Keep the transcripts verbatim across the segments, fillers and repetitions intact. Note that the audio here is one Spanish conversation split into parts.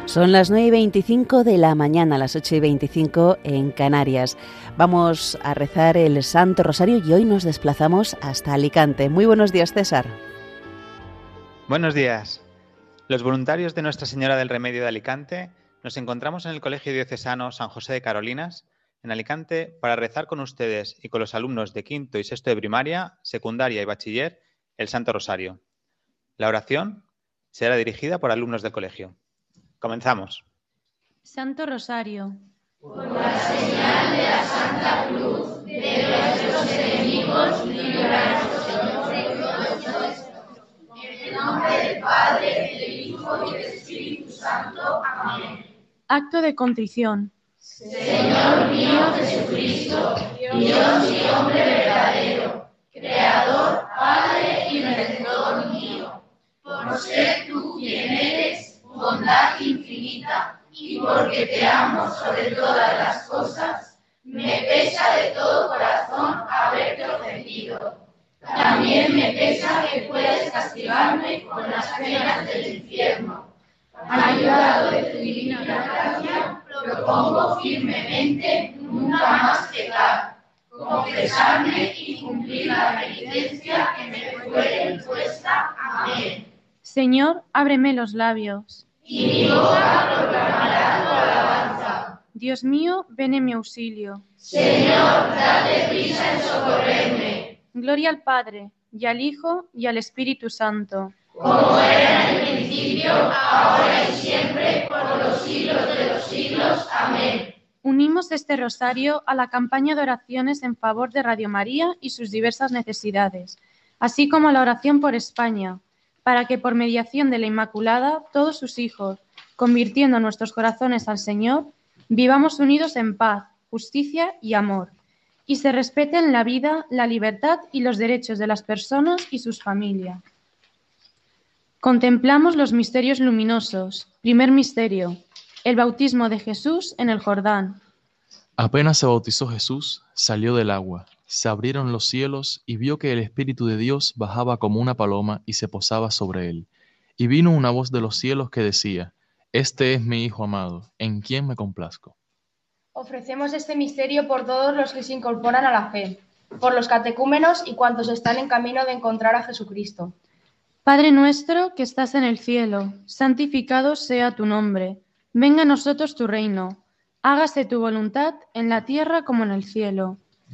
Son las nueve y veinticinco de la mañana, las ocho y veinticinco en Canarias. Vamos a rezar el Santo Rosario y hoy nos desplazamos hasta Alicante. Muy buenos días, César. Buenos días. Los voluntarios de Nuestra Señora del Remedio de Alicante nos encontramos en el Colegio Diocesano San José de Carolinas, en Alicante, para rezar con ustedes y con los alumnos de quinto y sexto de primaria, secundaria y bachiller el Santo Rosario. La oración será dirigida por alumnos del colegio. Comenzamos. Santo Rosario. Por la señal de la Santa Cruz de nuestros enemigos, líbranos, Señor, de todo esto. En el nombre del Padre, del Hijo y del Espíritu Santo. Amén. Acto de contrición. Señor mío Jesucristo, Dios y hombre verdadero, Creador, Padre y Redentor mío, por ser tú quien eres, bondad infinita, y porque te amo sobre todas las cosas, me pesa de todo corazón haberte ofendido. También me pesa que puedas castigarme con las penas del infierno. Ayudado de tu divina gracia, propongo firmemente nunca más pecar, confesarme y cumplir la penitencia que me fuere impuesta. Amén. Señor, ábreme los labios. Y mi boca proclamará tu alabanza. Dios mío, ven en mi auxilio. Señor, date prisa en socorrerme. Gloria al Padre, y al Hijo, y al Espíritu Santo. Como era en el principio, ahora y siempre, por los siglos de los siglos. Amén. Unimos este rosario a la campaña de oraciones en favor de Radio María y sus diversas necesidades, así como a la oración por España, para que por mediación de la Inmaculada, todos sus hijos, convirtiendo nuestros corazones al Señor, vivamos unidos en paz, justicia y amor, y se respeten la vida, la libertad y los derechos de las personas y sus familias. Contemplamos los misterios luminosos. Primer misterio, el bautismo de Jesús en el Jordán. Apenas se bautizó Jesús, salió del agua. Se abrieron los cielos y vio que el Espíritu de Dios bajaba como una paloma y se posaba sobre él. Y vino una voz de los cielos que decía: Este es mi Hijo amado, en quien me complazco. Ofrecemos este misterio por todos los que se incorporan a la fe, por los catecúmenos y cuantos están en camino de encontrar a Jesucristo. Padre nuestro que estás en el cielo, santificado sea tu nombre. Venga a nosotros tu reino. Hágase tu voluntad en la tierra como en el cielo.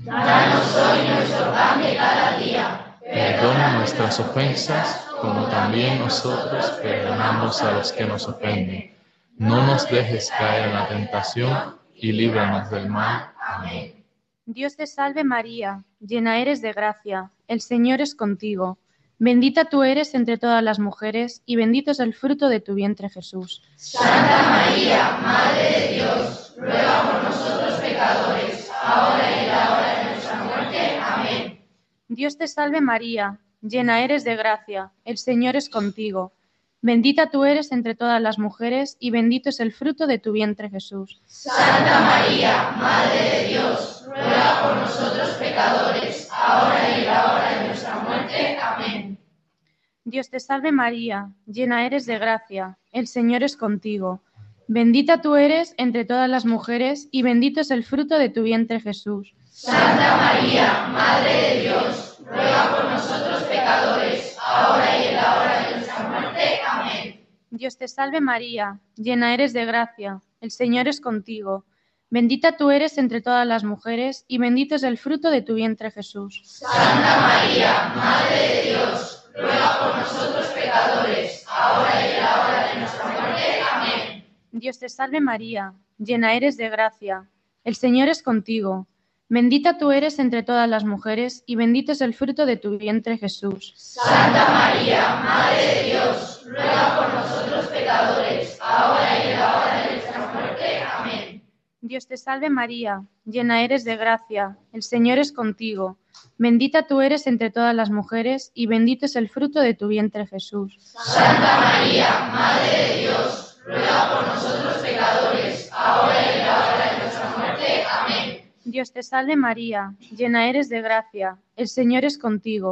Danos hoy nuestro pan de cada día. Perdona nuestras ofensas, como también nosotros perdonamos a los que nos ofenden. No nos dejes caer en la tentación y líbranos del mal. Amén. Dios te salve María, llena eres de gracia, el Señor es contigo. Bendita tú eres entre todas las mujeres y bendito es el fruto de tu vientre Jesús. Santa María, Madre de Dios, ruega por nosotros pecadores, ahora y en la hora de nuestra muerte. Amén. Dios te salve María, llena eres de gracia, el Señor es contigo. Bendita tú eres entre todas las mujeres y bendito es el fruto de tu vientre Jesús. Santa María, Madre de Dios, ruega por nosotros pecadores, ahora y en la hora de nuestra muerte. Amén. Dios te salve María, llena eres de gracia, el Señor es contigo. Bendita tú eres entre todas las mujeres y bendito es el fruto de tu vientre Jesús. Santa María, Madre de Dios, ruega por nosotros pecadores, ahora y en la hora de nuestra muerte. Amén. Dios te salve María, llena eres de gracia, el Señor es contigo. Bendita tú eres entre todas las mujeres y bendito es el fruto de tu vientre Jesús. Santa María, Madre de Dios, ruega por nosotros pecadores, ahora y en la hora de nuestra muerte. Amén. Dios te salve María, llena eres de gracia, el Señor es contigo. Bendita tú eres entre todas las mujeres y bendito es el fruto de tu vientre Jesús. Santa María, Madre de Dios, ruega por nosotros pecadores, ahora y en la hora de nuestra muerte. Amén. Dios te salve María, llena eres de gracia, el Señor es contigo. Bendita tú eres entre todas las mujeres y bendito es el fruto de tu vientre Jesús. Santa María, Madre de Dios, ruega por nosotros pecadores, ahora y en la hora de nuestra muerte. Amén. Dios te salve María, llena eres de gracia, el Señor es contigo.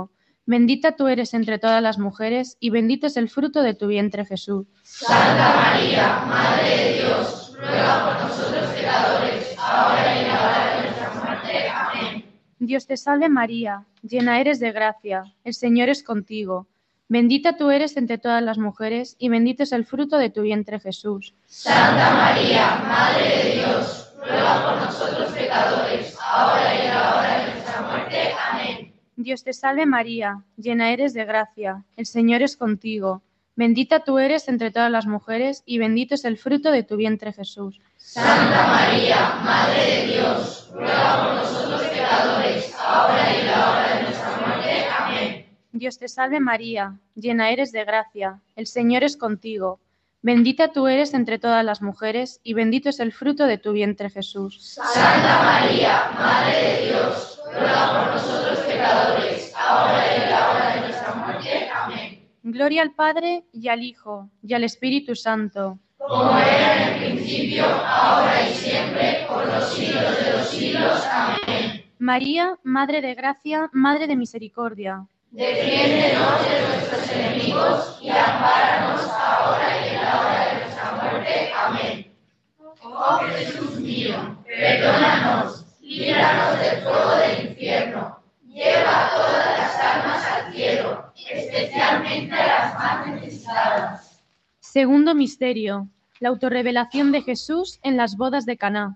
Bendita tú eres entre todas las mujeres, y bendito es el fruto de tu vientre, Jesús. Santa María, Madre de Dios, ruega por nosotros pecadores, ahora y en la hora de nuestra muerte. Amén. Dios te salve María, llena eres de gracia, el Señor es contigo. Bendita tú eres entre todas las mujeres, y bendito es el fruto de tu vientre, Jesús. Santa María, Madre de Dios, ruega por nosotros pecadores, ahora y en la hora de nuestra muerte. Amén. Dios te salve María, llena eres de gracia, el Señor es contigo. Bendita tú eres entre todas las mujeres, y bendito es el fruto de tu vientre, Jesús. Santa María, Madre de Dios, ruega por nosotros pecadores, ahora y en la hora de nuestra muerte. Amén. Dios te salve María, llena eres de gracia, el Señor es contigo. Bendita tú eres entre todas las mujeres, y bendito es el fruto de tu vientre, Jesús. Santa María, Madre de Dios, ruega por nosotros pecadores, ahora y en la hora de nuestra muerte. Amén. Gloria al Padre, y al Hijo, y al Espíritu Santo. Como era en el principio, ahora y siempre, por los siglos de los siglos. Amén. María, Madre de gracia, Madre de misericordia. Defiéndenos de nuestros enemigos y ampáranos ahora y en la hora de nuestra muerte. Amén. Oh Jesús mío, perdónanos, líbranos del fuego del infierno, lleva a todas las almas al cielo, especialmente a las más necesitadas. Segundo misterio, la autorrevelación de Jesús en las bodas de Caná.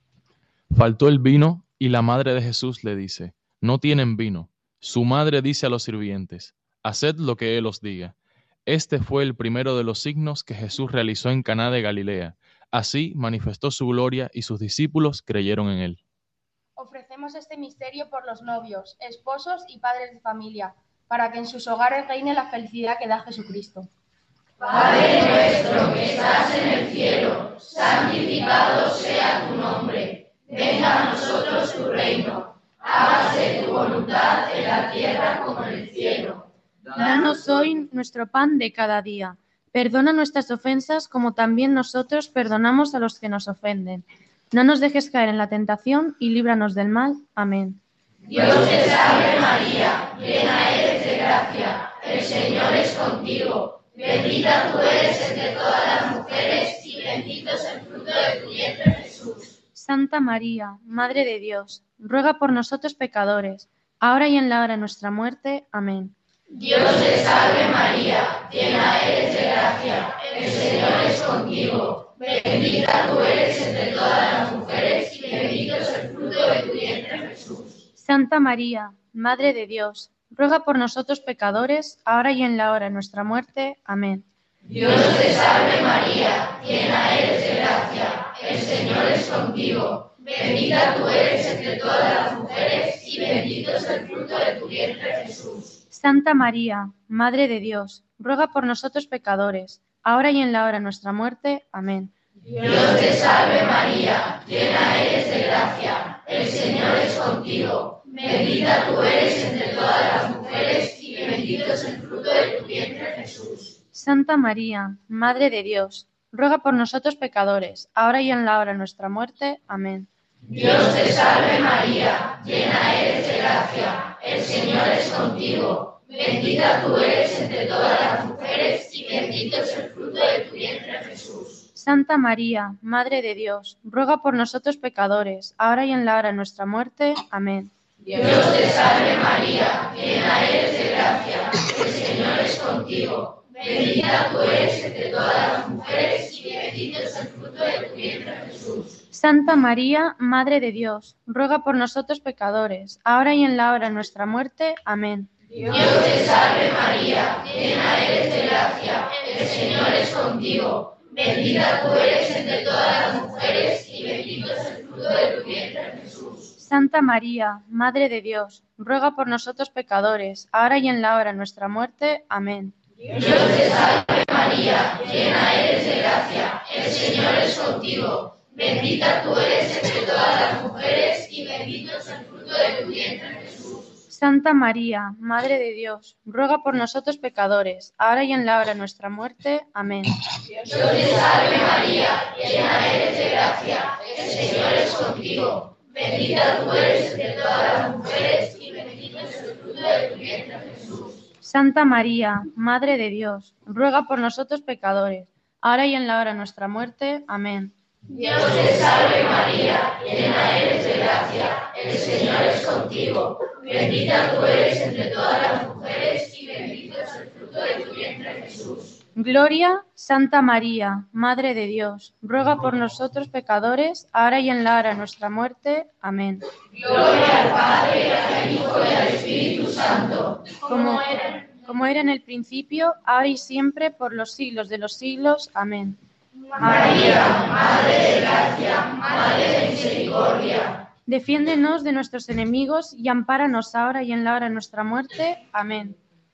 Faltó el vino y la madre de Jesús le dice, no tienen vino. Su madre dice a los sirvientes, haced lo que él os diga. Este fue el primero de los signos que Jesús realizó en Caná de Galilea. Así manifestó su gloria y sus discípulos creyeron en él. Ofrecemos este misterio por los novios, esposos y padres de familia, para que en sus hogares reine la felicidad que da Jesucristo. Padre nuestro que estás en el cielo, santificado sea tu nombre. Venga a nosotros tu reino. Hágase tu voluntad en la tierra como en el cielo. Danos hoy nuestro pan de cada día. Perdona nuestras ofensas como también nosotros perdonamos a los que nos ofenden. No nos dejes caer en la tentación y líbranos del mal. Amén. Dios te salve María, llena eres de gracia, el Señor es contigo. Bendita tú eres entre todas las mujeres y bendito es el fruto de tu vientre, Jesús. Santa María, Madre de Dios, ruega por nosotros pecadores, ahora y en la hora de nuestra muerte. Amén. Dios te salve María, llena eres de gracia, el Señor es contigo. Bendita tú eres entre todas las mujeres y bendito es el fruto de tu vientre, Jesús. Santa María, Madre de Dios, ruega por nosotros pecadores, ahora y en la hora de nuestra muerte. Amén. Dios te salve María, llena eres de gracia, el Señor es contigo. Bendita tú eres entre todas las mujeres y bendito es el fruto de tu vientre, Jesús. Santa María, Madre de Dios, ruega por nosotros pecadores, ahora y en la hora de nuestra muerte. Amén. Dios te salve María, llena eres de gracia, el Señor es contigo. Bendita tú eres entre todas las mujeres y bendito es el fruto de tu vientre, Jesús. Santa María, Madre de Dios, ruega por nosotros pecadores, ahora y en la hora de nuestra muerte. Amén. Dios te salve María, llena eres de gracia, el Señor es contigo. Bendita tú eres entre todas las mujeres y bendito es el fruto de tu vientre, Jesús. Santa María, Madre de Dios, ruega por nosotros pecadores, ahora y en la hora de nuestra muerte. Amén. Dios te salve María, llena eres de gracia, el Señor es contigo. Bendita tú eres entre todas las mujeres y bendito es el fruto de tu vientre, Jesús. Santa María, Madre de Dios, ruega por nosotros pecadores, ahora y en la hora de nuestra muerte. Amén. Dios te salve María, llena eres de gracia, el Señor es contigo. Bendita tú eres entre todas las mujeres y bendito es el fruto de tu vientre, Jesús. Santa María, Madre de Dios, ruega por nosotros pecadores, ahora y en la hora de nuestra muerte. Amén. Dios te salve María, llena eres de gracia, el Señor es contigo. Bendita tú eres entre todas las mujeres y bendito es el fruto de tu vientre, Jesús. Santa María, Madre de Dios, ruega por nosotros pecadores, ahora y en la hora de nuestra muerte. Amén. Dios te salve María, llena eres de gracia, el Señor es contigo. Bendita tú eres entre todas las mujeres y bendito es el fruto de tu vientre, Jesús. Santa María, Madre de Dios, ruega por nosotros pecadores, ahora y en la hora de nuestra muerte. Amén. Dios te salve María, llena eres de gracia, el Señor es contigo. Bendita tú eres entre todas las mujeres y bendito es el fruto de tu vientre Jesús. Gloria, Santa María, Madre de Dios, ruega por nosotros pecadores, ahora y en la hora de nuestra muerte. Amén. Gloria al Padre, al Hijo y al Espíritu Santo, Como era, como era en el principio, ahora y siempre, por los siglos de los siglos. Amén. María, Madre de gracia, Madre de misericordia. Defiéndenos de nuestros enemigos y ampáranos ahora y en la hora de nuestra muerte. Amén.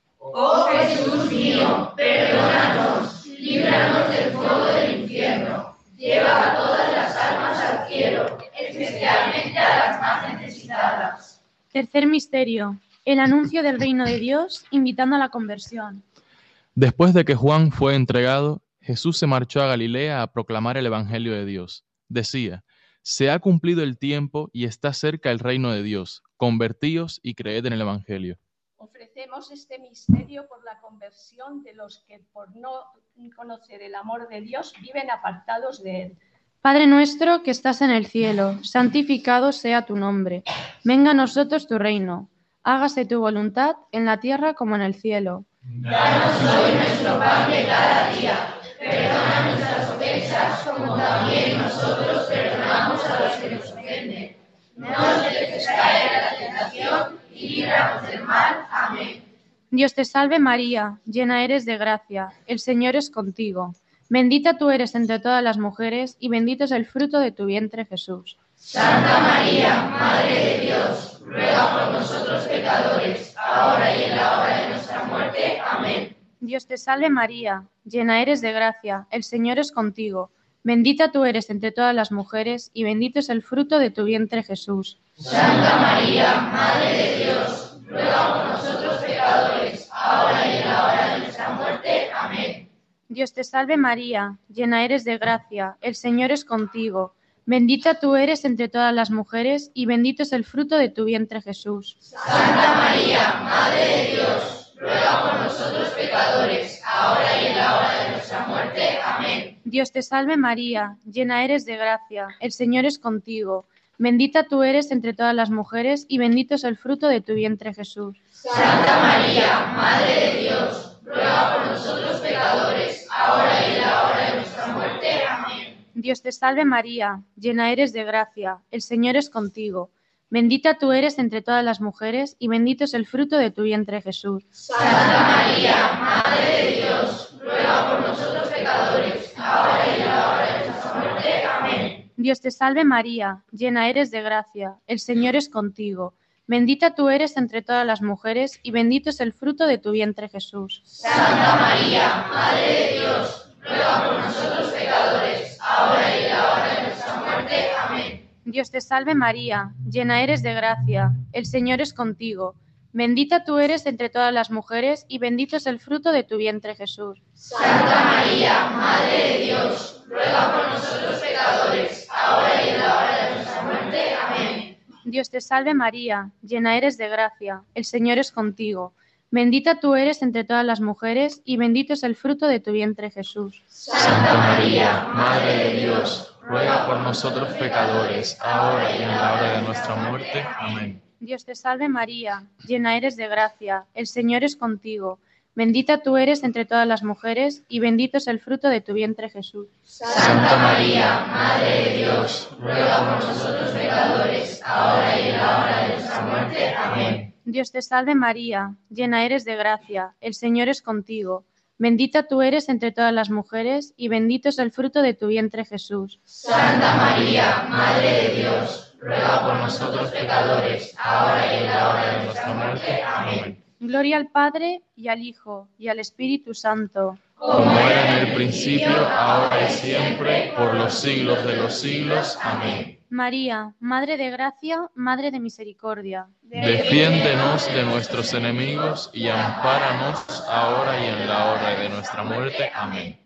Oh Jesús mío, perdónanos, líbranos del fuego del infierno, lleva a todas las almas al cielo, especialmente a las más necesitadas. Tercer misterio, el anuncio del reino de Dios, invitando a la conversión. Después de que Juan fue entregado, Jesús se marchó a Galilea a proclamar el Evangelio de Dios. Decía: se ha cumplido el tiempo y está cerca el reino de Dios. Convertíos y creed en el Evangelio. Ofrecemos este misterio por la conversión de los que, por no conocer el amor de Dios, viven apartados de Él. Padre nuestro que estás en el cielo, santificado sea tu nombre. Venga a nosotros tu reino. Hágase tu voluntad en la tierra como en el cielo. Danos hoy nuestro pan de cada día. Perdona nuestras ofensas, como también nosotros perdonamos a los que nos ofenden. No nos dejes caer en la tentación y líbranos del mal. Amén. Dios te salve María, llena eres de gracia, el Señor es contigo. Bendita tú eres entre todas las mujeres y bendito es el fruto de tu vientre Jesús. Santa María, Madre de Dios, ruega por nosotros pecadores, ahora y en la hora de nuestra muerte. Amén. Dios te salve María, llena eres de gracia, el Señor es contigo. Bendita tú eres entre todas las mujeres y bendito es el fruto de tu vientre Jesús. Santa María, Madre de Dios, ruega por nosotros pecadores, ahora y en la hora de nuestra muerte. Amén. Dios te salve María, llena eres de gracia, el Señor es contigo. Bendita tú eres entre todas las mujeres y bendito es el fruto de tu vientre Jesús. Santa María, Madre de Dios, ruega por nosotros pecadores, ahora y en la hora de nuestra muerte. Amén. Dios te salve María, llena eres de gracia, el Señor es contigo. Bendita tú eres entre todas las mujeres y bendito es el fruto de tu vientre Jesús. Santa María, Madre de Dios, ruega por nosotros pecadores, ahora y en la hora de nuestra muerte. Amén. Dios te salve María, llena eres de gracia, el Señor es contigo. Bendita tú eres entre todas las mujeres y bendito es el fruto de tu vientre Jesús. Santa María, Madre de Dios, ruega por nosotros pecadores, ahora y en la hora de nuestra muerte. Amén. Dios te salve María, llena eres de gracia, el Señor es contigo. Bendita tú eres entre todas las mujeres y bendito es el fruto de tu vientre Jesús. Santa María, Madre de Dios, ruega por nosotros pecadores, ahora y en la hora de nuestra muerte. Amén. Dios te salve María, llena eres de gracia, el Señor es contigo. Bendita tú eres entre todas las mujeres y bendito es el fruto de tu vientre Jesús. Santa María, Madre de Dios, ruega por nosotros pecadores, ahora y en la hora de nuestra muerte. Amén. Dios te salve María, llena eres de gracia, el Señor es contigo. Bendita tú eres entre todas las mujeres y bendito es el fruto de tu vientre Jesús. Santa María, Madre de Dios, ruega por nosotros pecadores, ahora y en la hora de nuestra muerte. Amén. Dios te salve María, llena eres de gracia, el Señor es contigo. Bendita tú eres entre todas las mujeres y bendito es el fruto de tu vientre Jesús. Santa María, Madre de Dios, ruega por nosotros pecadores, ahora y en la hora de nuestra muerte. Amén. Dios te salve María, llena eres de gracia, el Señor es contigo. Bendita tú eres entre todas las mujeres y bendito es el fruto de tu vientre Jesús. Santa María, Madre de Dios, ruega por nosotros pecadores, ahora y en la hora de nuestra muerte. Amén. Gloria al Padre y al Hijo y al Espíritu Santo. Como era en el principio, ahora y siempre, por los siglos de los siglos. Amén. María, Madre de gracia, Madre de misericordia. Defiéndenos de nuestros enemigos y ampáranos ahora y en la hora de nuestra muerte. Amén.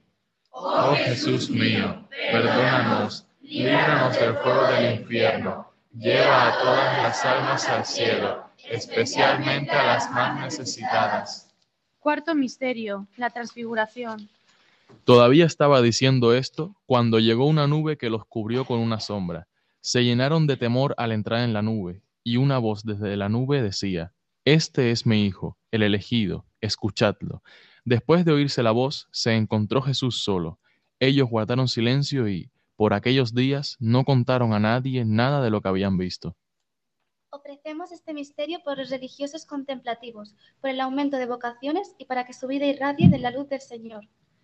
Oh Jesús mío, perdónanos, líbranos del fuego del infierno, lleva a todas las almas al cielo, especialmente a las más necesitadas. Cuarto misterio, la transfiguración. Todavía estaba diciendo esto cuando llegó una nube que los cubrió con una sombra. Se llenaron de temor al entrar en la nube, y una voz desde la nube decía: Este es mi Hijo, el elegido, escuchadlo. Después de oírse la voz, se encontró Jesús solo. Ellos guardaron silencio y, por aquellos días, no contaron a nadie nada de lo que habían visto. Ofrecemos este misterio por los religiosos contemplativos, por el aumento de vocaciones y para que su vida irradie de la luz del Señor.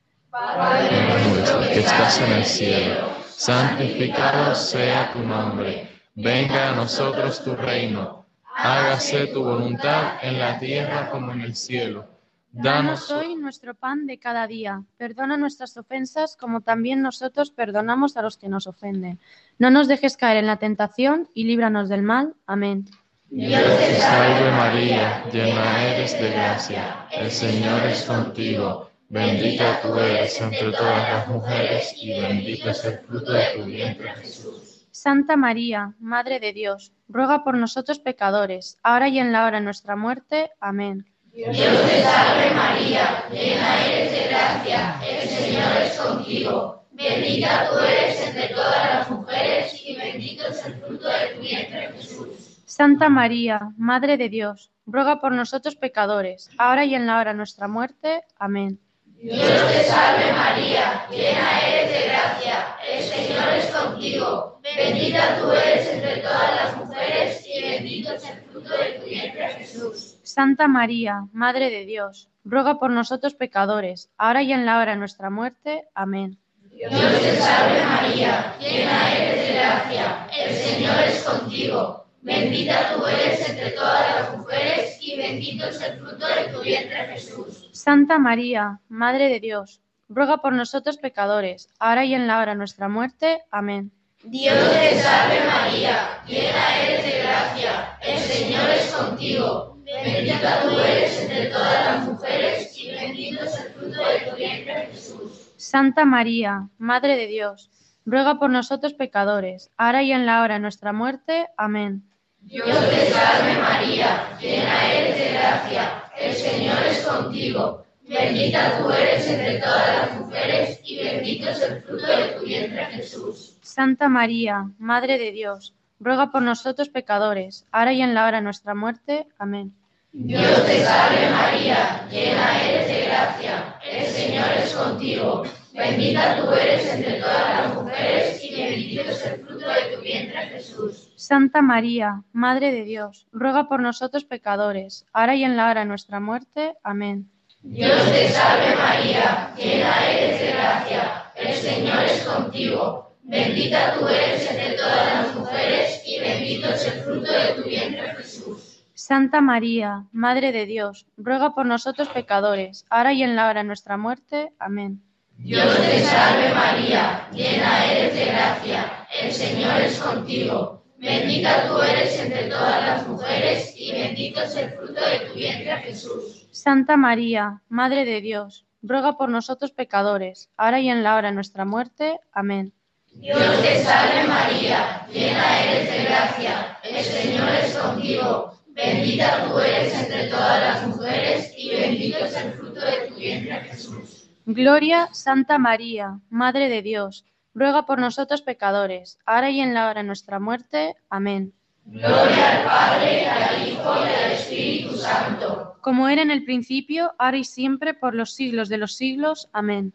Padre nuestro que estás en el cielo, santificado sea tu nombre. Venga a nosotros tu reino. Hágase tu voluntad en la tierra como en el cielo. Danos hoy nuestro pan de cada día. Perdona nuestras ofensas como también nosotros perdonamos a los que nos ofenden. No nos dejes caer en la tentación y líbranos del mal. Amén. Dios te salve María, llena eres de gracia. El Señor es contigo. Bendita tú eres entre todas las mujeres y bendito es el fruto de tu vientre, Jesús. Santa María, Madre de Dios, ruega por nosotros pecadores, ahora y en la hora de nuestra muerte. Amén. Dios te salve María, llena eres de gracia, el Señor es contigo. Bendita tú eres entre todas las mujeres y bendito es el fruto de tu vientre, Jesús. Santa María, Madre de Dios, ruega por nosotros pecadores, ahora y en la hora de nuestra muerte. Amén. Dios te salve María, llena eres de gracia, el Señor es contigo. Bendita tú eres entre todas las mujeres y bendito es el fruto de tu vientre, Jesús. Santa María, Madre de Dios, ruega por nosotros pecadores, ahora y en la hora de nuestra muerte. Amén. Dios te salve María, llena eres de gracia, el Señor es contigo. Bendita tú eres entre todas las mujeres y bendito es el fruto de tu vientre, Jesús. Santa María, Madre de Dios, ruega por nosotros pecadores, ahora y en la hora de nuestra muerte. Amén. Dios te salve María, llena eres de gracia, el Señor es contigo. Bendita tú eres entre todas las mujeres y bendito es el fruto de tu vientre, Jesús. Santa María, Madre de Dios, ruega por nosotros pecadores, ahora y en la hora de nuestra muerte. Amén. Dios te salve María, llena eres de gracia, el Señor es contigo. Bendita tú eres entre todas las mujeres y bendito es el fruto de tu vientre, Jesús. Santa María, Madre de Dios, ruega por nosotros pecadores, ahora y en la hora de nuestra muerte. Amén. Dios te salve María, llena eres de gracia, el Señor es contigo. Bendita tú eres entre todas las mujeres y bendito es el fruto de tu vientre, Jesús. Santa María, Madre de Dios, ruega por nosotros pecadores, ahora y en la hora de nuestra muerte. Amén. Dios te salve María, llena eres de gracia, el Señor es contigo. Bendita tú eres entre todas las mujeres y bendito es el fruto de tu vientre, Jesús. Santa María, Madre de Dios, ruega por nosotros pecadores, ahora y en la hora de nuestra muerte. Amén. Dios te salve María, llena eres de gracia, el Señor es contigo. Bendita tú eres entre todas las mujeres y bendito es el fruto de tu vientre, Jesús. Santa María, Madre de Dios, ruega por nosotros pecadores, ahora y en la hora de nuestra muerte. Amén. Dios te salve María, llena eres de gracia, el Señor es contigo. Bendita tú eres entre todas las mujeres y bendito es el fruto de tu vientre, Jesús. Gloria, Santa María, Madre de Dios, ruega por nosotros pecadores, ahora y en la hora de nuestra muerte. Amén. Gloria al Padre, al Hijo y al Espíritu Santo. Como era en el principio, ahora y siempre, por los siglos de los siglos. Amén.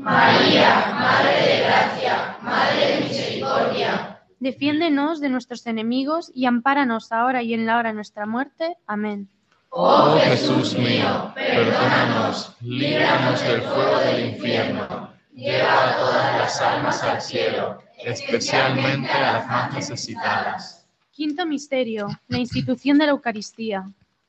María, Madre de Gracia, Madre de Misericordia. Defiéndenos de nuestros enemigos y ampáranos ahora y en la hora de nuestra muerte. Amén. Oh Jesús mío, perdónanos, líbranos del fuego del infierno, lleva a todas las almas al cielo, especialmente a las más necesitadas. Quinto misterio, la institución de la Eucaristía.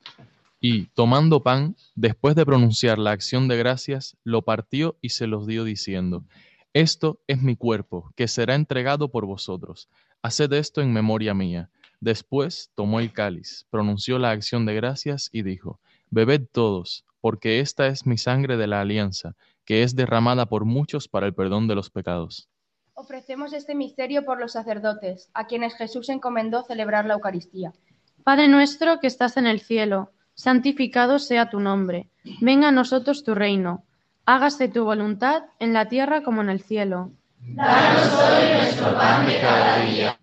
Y, tomando pan, después de pronunciar la acción de gracias, lo partió y se los dio diciendo: Esto es mi cuerpo, que será entregado por vosotros. Haced esto en memoria mía. Después tomó el cáliz, pronunció la acción de gracias y dijo: Bebed todos, porque esta es mi sangre de la alianza, que es derramada por muchos para el perdón de los pecados. Ofrecemos este misterio por los sacerdotes, a quienes Jesús encomendó celebrar la Eucaristía. Padre nuestro que estás en el cielo, santificado sea tu nombre. Venga a nosotros tu reino. Hágase tu voluntad en la tierra como en el cielo. Danos hoy nuestro pan de cada día.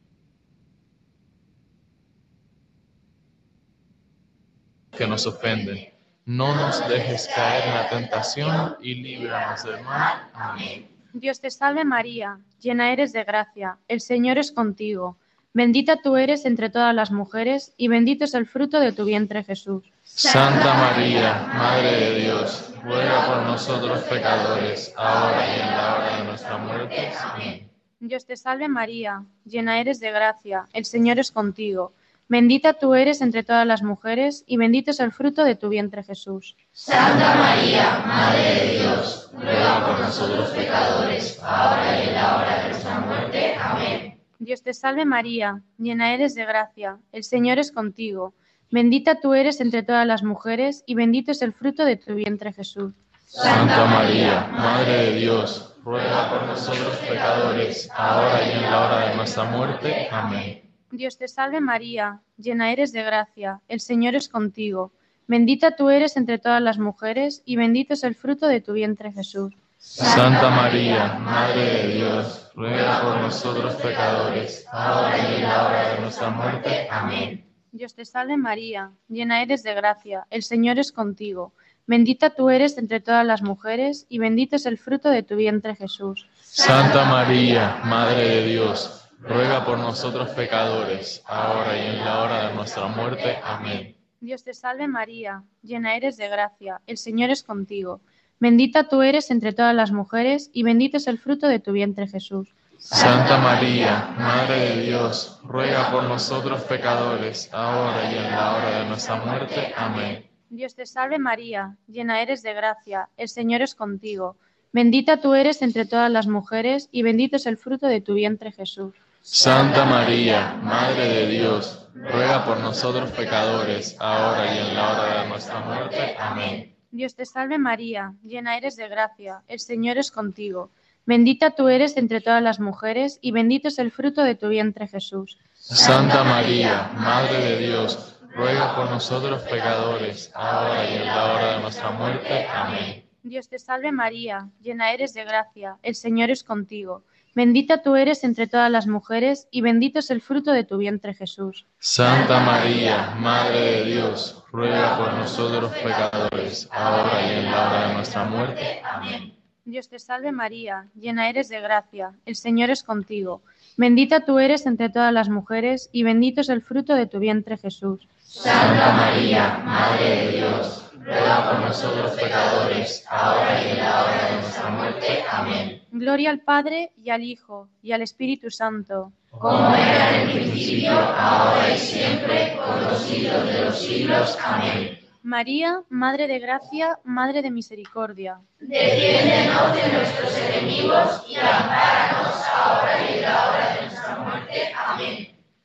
Que nos ofenden. No nos dejes caer en la tentación y líbranos del mal. Amén. Dios te salve María, llena eres de gracia, el Señor es contigo. Bendita tú eres entre todas las mujeres y bendito es el fruto de tu vientre Jesús. Santa María, Madre de Dios, ruega por nosotros pecadores, ahora y en la hora de nuestra muerte. Amén. Dios te salve María, llena eres de gracia, el Señor es contigo. Bendita tú eres entre todas las mujeres y bendito es el fruto de tu vientre Jesús. Santa María, Madre de Dios, ruega por nosotros pecadores, ahora y en la hora de nuestra muerte. Amén. Dios te salve María, llena eres de gracia, el Señor es contigo. Bendita tú eres entre todas las mujeres y bendito es el fruto de tu vientre Jesús. Santa María, Madre de Dios, ruega por nosotros pecadores, ahora y en la hora de nuestra muerte. Amén. Dios te salve María, llena eres de gracia, el Señor es contigo. Bendita tú eres entre todas las mujeres y bendito es el fruto de tu vientre Jesús. Santa María, Madre de Dios, ruega por nosotros pecadores, ahora y en la hora de nuestra muerte. Amén. Dios te salve María, llena eres de gracia, el Señor es contigo. Bendita tú eres entre todas las mujeres y bendito es el fruto de tu vientre Jesús. Santa María, Madre de Dios, ruega por nosotros pecadores, ahora y en la hora de nuestra muerte. Amén. Dios te salve María, llena eres de gracia, el Señor es contigo. Bendita tú eres entre todas las mujeres y bendito es el fruto de tu vientre Jesús. Santa María, Madre de Dios, ruega por nosotros pecadores, ahora y en la hora de nuestra muerte. Amén. Dios te salve María, llena eres de gracia, el Señor es contigo. Bendita tú eres entre todas las mujeres y bendito es el fruto de tu vientre Jesús. Santa María, Madre de Dios, ruega por nosotros pecadores, ahora y en la hora de nuestra muerte. Amén. Dios te salve María, llena eres de gracia, el Señor es contigo. Bendita tú eres entre todas las mujeres y bendito es el fruto de tu vientre Jesús. Santa María, Madre de Dios, ruega por nosotros pecadores, ahora y en la hora de nuestra muerte. Amén. Dios te salve María, llena eres de gracia, el Señor es contigo. Bendita tú eres entre todas las mujeres y bendito es el fruto de tu vientre Jesús. Santa María, Madre de Dios, ruega por nosotros pecadores, ahora y en la hora de nuestra muerte. Amén. Dios te salve María, llena eres de gracia, el Señor es contigo. Bendita tú eres entre todas las mujeres y bendito es el fruto de tu vientre Jesús. Santa María, Madre de Dios, ruega por nosotros pecadores, ahora y en la hora de nuestra muerte. Amén. Gloria al Padre y al Hijo y al Espíritu Santo. Como era en el principio, ahora y siempre, por los siglos de los siglos. Amén. María, Madre de Gracia, Madre de Misericordia. Defiéndenos de nuestros enemigos y ampáranos ahora y en la hora de nuestra muerte. Amén.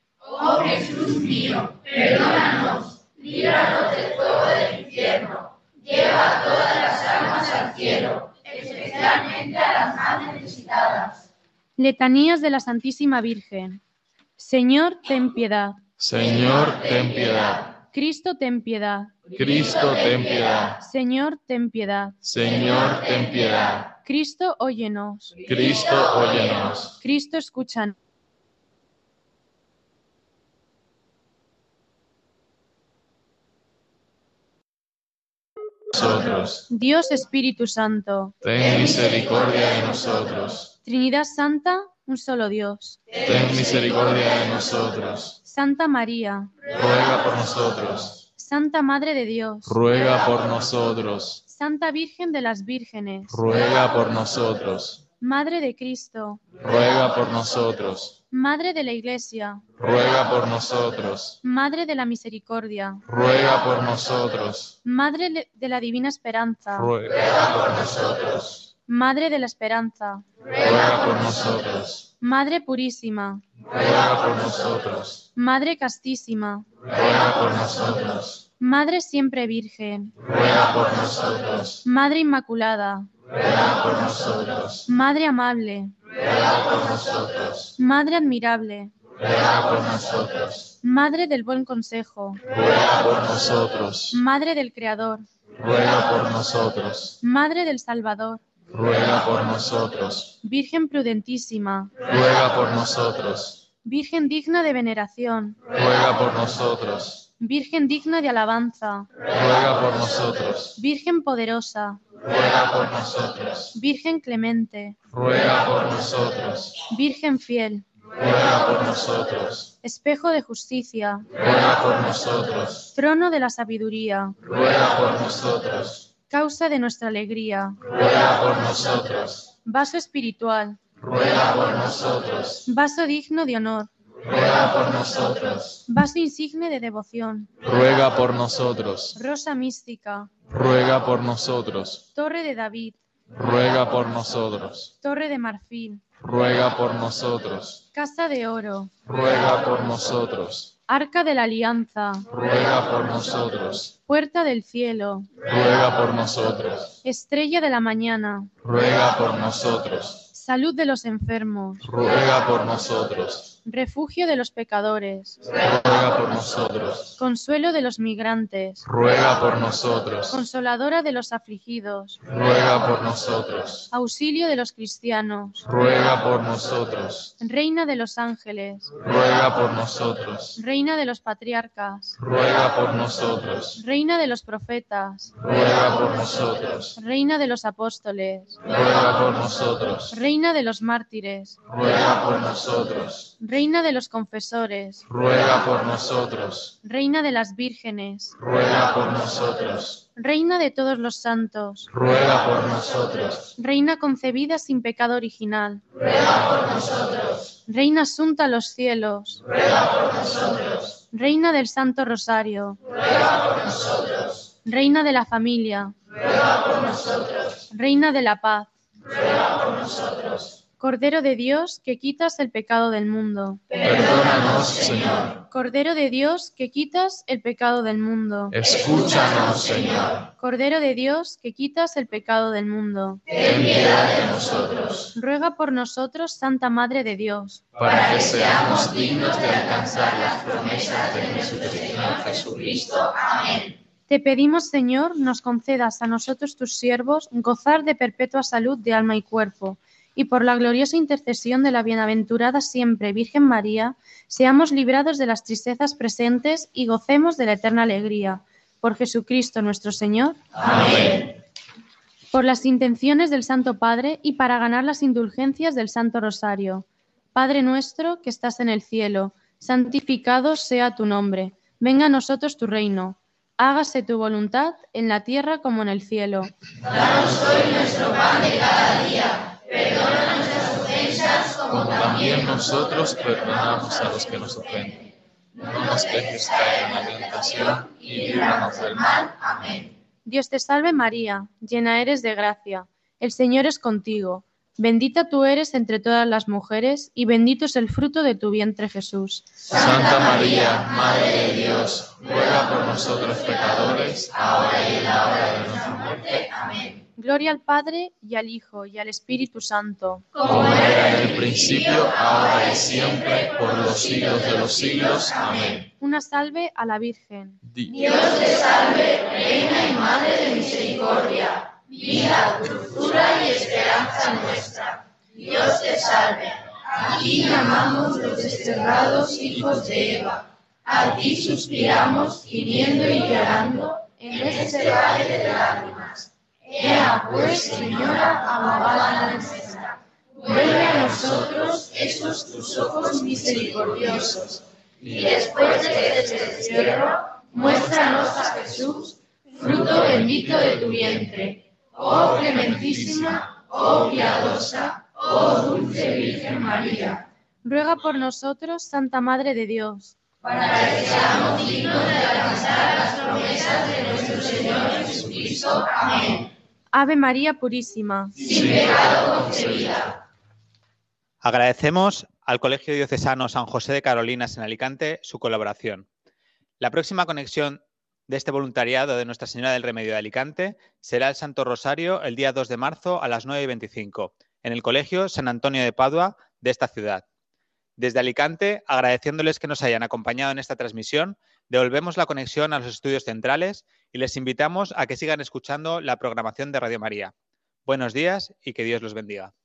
Oh Jesús mío, perdónanos, líbranos del fuego del infierno, lleva a todas las almas al cielo, especialmente a las más necesitadas. Letanías de la Santísima Virgen. Señor, ten piedad. Señor, ten piedad. Cristo, ten piedad. Cristo, ten piedad. Señor, ten piedad. Señor, ten piedad. Cristo, óyenos. Cristo, óyenos. Cristo, escúchanos. Nosotros. Dios Espíritu Santo. Ten misericordia de nosotros. Trinidad Santa, un solo Dios. Ten misericordia de nosotros. Santa María. Ruega por nosotros. Santa Madre de Dios. Ruega por nosotros. Santa Virgen de las Vírgenes. Ruega por nosotros. Madre de Cristo. Ruega por nosotros. Madre de la Iglesia. Ruega por nosotros. Madre de la Misericordia. Ruega por nosotros. Madre de la Divina Esperanza. Ruega por nosotros. Madre de la Esperanza. Ruega por nosotros. Madre Purísima. Ruega por nosotros. Madre Castísima. Ruega por nosotros. Madre Siempre Virgen. Ruega por nosotros. Madre Inmaculada. Ruega por nosotros. Madre Amable. Ruega por nosotros. Madre Admirable. Ruega por nosotros. Madre del Buen Consejo. Ruega por nosotros. Madre del Creador. ruega por nosotros. Madre del Salvador, Ruega por nosotros. Virgen prudentísima, Ruega por nosotros. Virgen digna de veneración, Ruega por nosotros. Virgen digna de alabanza, Ruega por nosotros. Virgen poderosa, Ruega por nosotros. Virgen clemente, Ruega por nosotros. Virgen fiel, Ruega por nosotros. espejo de justicia, Ruega por nosotros. trono de la sabiduría, Ruega por nosotros. causa de nuestra alegría, Ruega por nosotros. vaso espiritual, Ruega por nosotros. vaso digno de honor, Ruega por nosotros. vaso insigne de devoción, Ruega por nosotros. rosa mística, Ruega por nosotros. torre de David, Ruega por nosotros. torre de marfil, Ruega por nosotros. casa de oro, Ruega por nosotros. arca de la alianza, Ruega por nosotros. puerta del cielo, Ruega por nosotros. estrella de la mañana, Ruega por nosotros. salud de los enfermos, Ruega por nosotros. refugio de los pecadores, Ruega por nosotros. consuelo de los migrantes, Ruega por nosotros. consoladora de los afligidos, Ruega por nosotros. auxilio de los cristianos, Ruega por nosotros. reina de los ángeles, Ruega por nosotros. reina de los patriarcas, Ruega por nosotros. reina de los profetas, Ruega por nosotros. reina de los apóstoles, Ruega por nosotros. reina de los mártires, Ruega por nosotros. reina de los confesores, Ruega por nosotros. reina de las vírgenes, Ruega por nosotros. reina de todos los santos, Ruega por nosotros. reina concebida sin pecado original, Ruega por nosotros. reina asunta a los cielos, Ruega por nosotros. reina del Santo Rosario, Ruega por nosotros. reina de la familia, Ruega por nosotros. reina de la paz, Ruega por nosotros. Cordero de Dios que quitas el pecado del mundo, Perdónanos, Señor. Cordero de Dios que quitas el pecado del mundo, Escúchanos, Señor. Cordero de Dios que quitas el pecado del mundo, Ten piedad de nosotros. ruega por nosotros, Santa Madre de Dios, Para que seamos dignos de alcanzar las Promesas de nuestro Señor Jesucristo. Amén. Te pedimos, Señor, nos concedas a nosotros tus siervos gozar de perpetua salud de alma y cuerpo, y por la gloriosa intercesión de la bienaventurada siempre Virgen María, seamos librados de las tristezas presentes y gocemos de la eterna alegría. Por Jesucristo nuestro Señor. Amén. Por las intenciones del Santo Padre y para ganar las indulgencias del Santo Rosario. Padre nuestro que estás en el cielo, santificado sea tu nombre. Venga a nosotros tu reino. Hágase tu voluntad en la tierra como en el cielo. Danos hoy nuestro pan de cada día. Perdona nuestras ofensas como también nosotros perdonamos a los que nos ofenden. No nos dejes caer en la tentación y líbranos del mal. Amén. Dios te salve María, llena eres de gracia. El Señor es contigo. Bendita tú eres entre todas las mujeres y bendito es el fruto de tu vientre Jesús. Santa María, Madre de Dios, ruega por nosotros pecadores, ahora y en la hora de nuestra muerte. Amén. Gloria al Padre, y al Hijo, y al Espíritu Santo. Como era en el principio, ahora y siempre, por los siglos de los siglos. Amén. Una salve a la Virgen. Di- Dios te salve, Reina y Madre de Misericordia, vida, dulzura y esperanza nuestra. Dios te salve. A ti llamamos los desterrados hijos de Eva. A ti suspiramos, gimiendo y llorando en este valle de lágrimas. Ea pues, Señora, abogada nuestra, vuelve a nosotros esos tus ojos misericordiosos, y después de este destierro, muéstranos a Jesús, fruto bendito de tu vientre. Oh clementísima, oh piadosa, oh dulce Virgen María, Ruega por nosotros, Santa Madre de Dios. para que seamos dignos de alcanzar las promesas de nuestro Señor Jesucristo. Amén. Ave María Purísima. Sin pecado concebida. Agradecemos al Colegio Diocesano San José de Carolinas en Alicante su colaboración. La próxima conexión de este voluntariado de Nuestra Señora del Remedio de Alicante será el Santo Rosario el día dos de marzo a las nueve y veinticinco en el Colegio San Antonio de Padua de esta ciudad. Desde Alicante, agradeciéndoles que nos hayan acompañado en esta transmisión, devolvemos la conexión a los estudios centrales y les invitamos a que sigan escuchando la programación de Radio María. Buenos días y que Dios los bendiga.